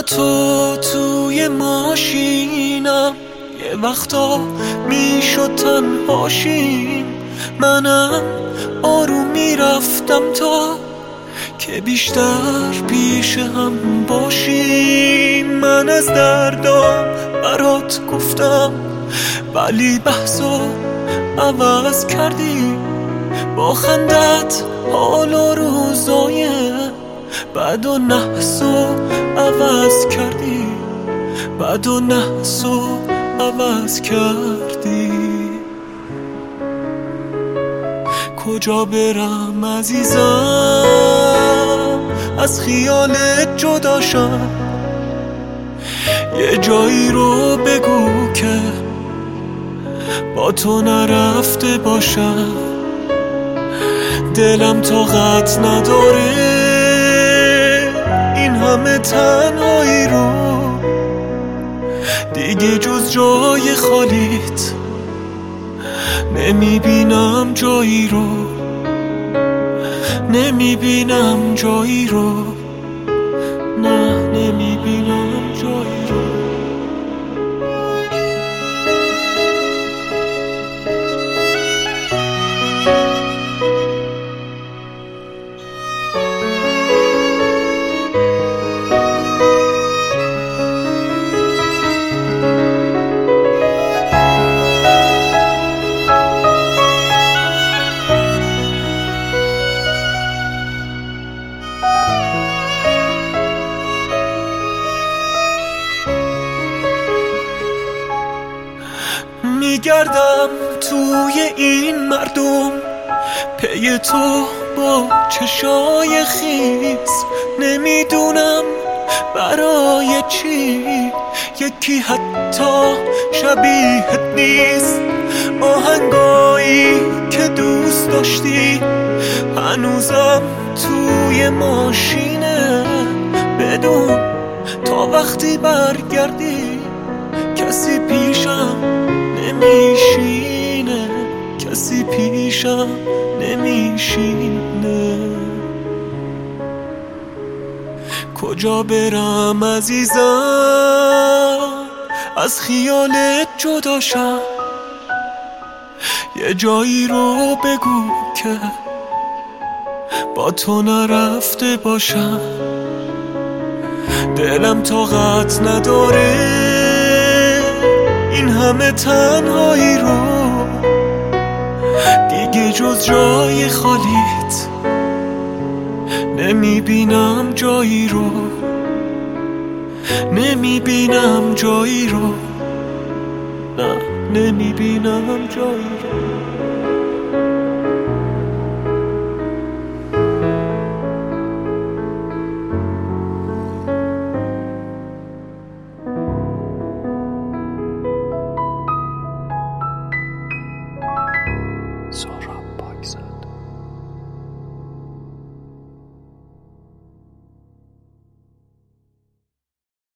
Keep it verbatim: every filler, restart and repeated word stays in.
تو توی ماشینم، یه وقتا میشد تنهاشیم. منم آروم میرفتم تا که بیشتر پیش هم باشیم. من از دردام برات گفتم ولی بحثو عوض کردی. با خندت حال و روزای بعد و نحسو عوض کردی. بعد و نحسو عوض کردی. کجا برم عزیزم از خیالت جدا شم؟ یه جایی رو بگو که با تو نرفته باشم. دلم طاقت نداره این همه تنهایی رو، دیگه جز جای خالیت نمیبینم جایی رو. نمیبینم جایی رو. نه نمیبینم جایی رو. میگردم توی این مردم پی تو با چشای خیس. نمیدونم برای چی یکی حتی شبیهت نیست. آهنگایی که دوست داشتی هنوزم توی ماشینه. بدون تا وقتی برگردی کسی پیشم نمیشینه. کسی پیشم نمیشینه. کجا برم عزیزم از خیالت جدا شم؟ یه جایی رو بگو که با تو نرفته باشم. دلم طاقت نداره این همه تنهایی رو، دیگه جز جای خالیت نمیبینم جایی رو. نمیبینم جایی رو. نه نمیبینم جایی رو.